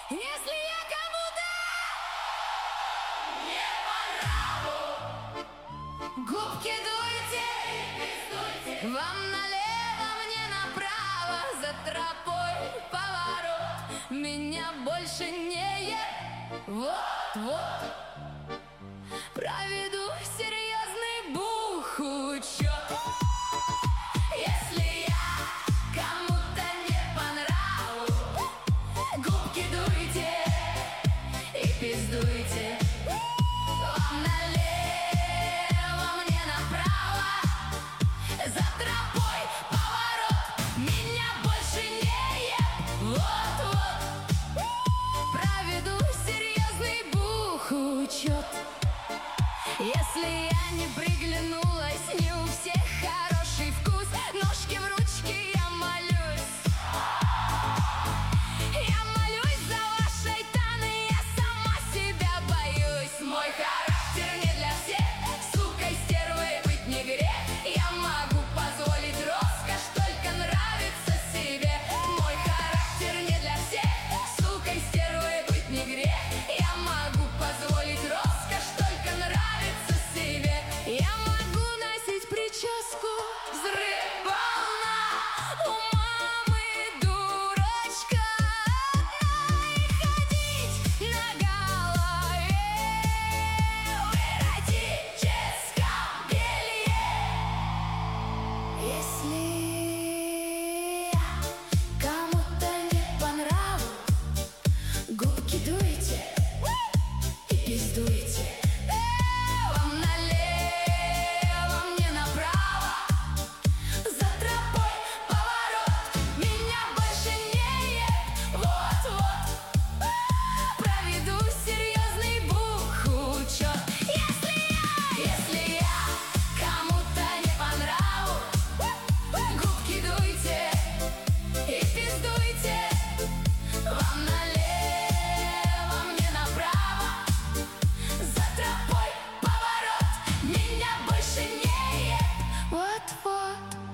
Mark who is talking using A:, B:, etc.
A: Если я кому-то
B: не по нраву,
A: губки дуйте, вам налево, мне направо, за тропой поворот, меня больше не вот-вот проведу серьезный бухучет. Если я кому-то не по нраву, губки дуйте и пиздуйте. Вам налево, мне направо, за тропой поворот, меня больше не вот-вот проведу серьезный бухучет. Если я не приглянулась, не у всех хороший вкус, ножки в ручки, я молюсь. Я молюсь за вашей таны, я сама себя боюсь. Мой характер не для всех, сукой стервой быть не грех. Я могу позволить роскошь, только нравится себе. Мой характер не для всех, сукой стервой быть не грех. Я могу позволить роскошь, только нравится себе. Я могу носить прическу взрыв волна, у мамы дурочка одна, и ходить на голове в эротическом белье. Если я кому-то не по нраву, губки дуйте и пиздуйте. Вам налево, мне направо, за тропой поворот, меня больше не вот-вот проведу серьезный бухучет. Если я кому-то не по нраву, губки дуйте и пиздуйте. Вам налево, мне направо, за тропой поворот, меня больше не вот-вот.